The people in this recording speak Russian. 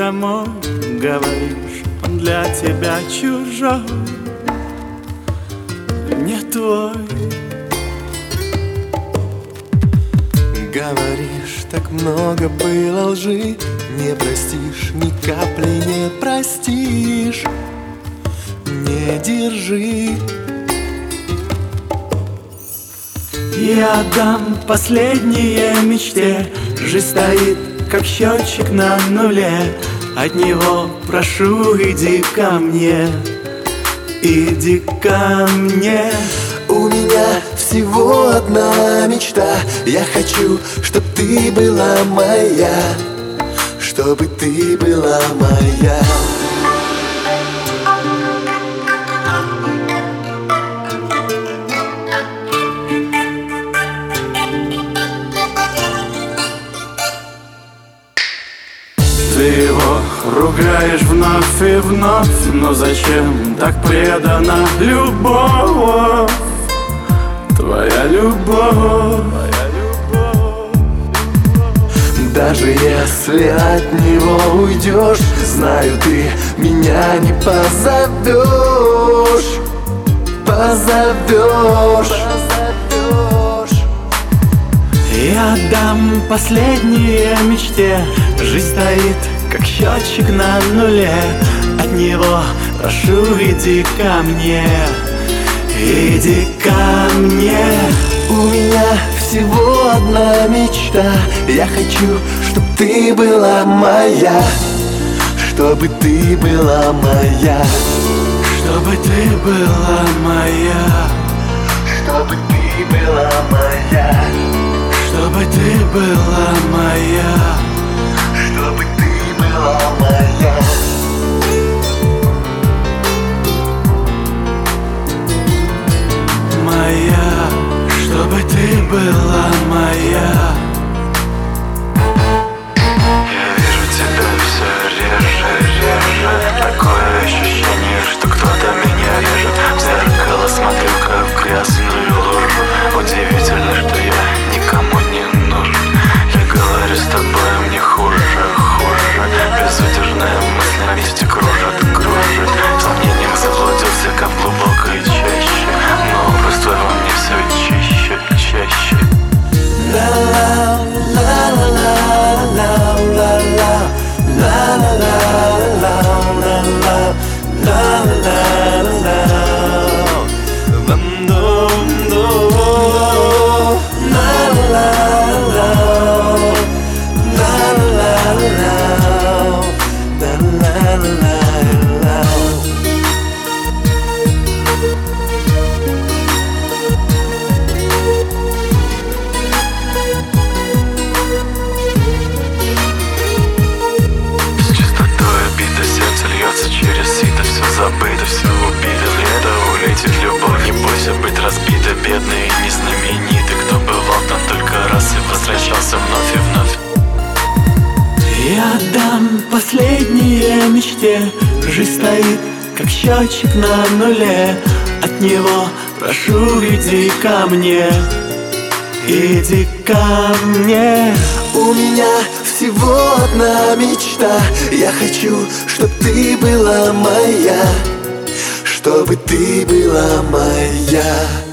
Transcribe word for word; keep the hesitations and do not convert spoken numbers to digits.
домой, говоришь, он для тебя чужой, не твой. Говоришь, так много было лжи, не простишь, ни капли не простишь. Не держи. Я дам последние мечте. Жизнь стоит, как счетчик на нуле. От него прошу, иди ко мне, иди ко мне. У меня всего одна мечта. Я хочу, чтоб ты была моя, чтобы ты была моя. Ты его ругаешь вновь и вновь, но зачем так предана любовь? Твоя любовь, твоя любовь. Даже если от него уйдешь, знаю, ты меня не позовешь. Позовешь. Я дам последние мечте. Жизнь стоит, как счетчик на нуле. От него прошу, иди ко мне, иди ко мне. У меня всего одна мечта. Я хочу, чтоб ты была моя, чтобы ты была моя, чтобы ты была моя, чтобы ты была моя, чтобы ты была моя, чтобы ты была моя. Моя, чтобы ты была моя. Я вижу тебя все реже, реже. Такое ощущение, что кто-то меня режет. В зеркало смотрю, как в грязную лужу. Удивительно, что я никому не нужен. Я говорю с тобой, мне хуже, хуже. Безудержная мысль на месте кружит, кружит. Сомнением заблудился, как в глубокой чаще. Но образ твой во мне все чаще, чаще. Через сито все забыто, все убито. Лето улетит любовь, не бойся быть разбитой. Бедный и незнаменитый, кто бывал там только раз и возвращался вновь и вновь. Я дам последние мечте. Жизнь стоит, как счетчик на нуле. От него прошу, иди ко мне, иди ко мне. У меня всего одна мечта. Я хочу, чтоб ты была моя, чтобы ты была моя.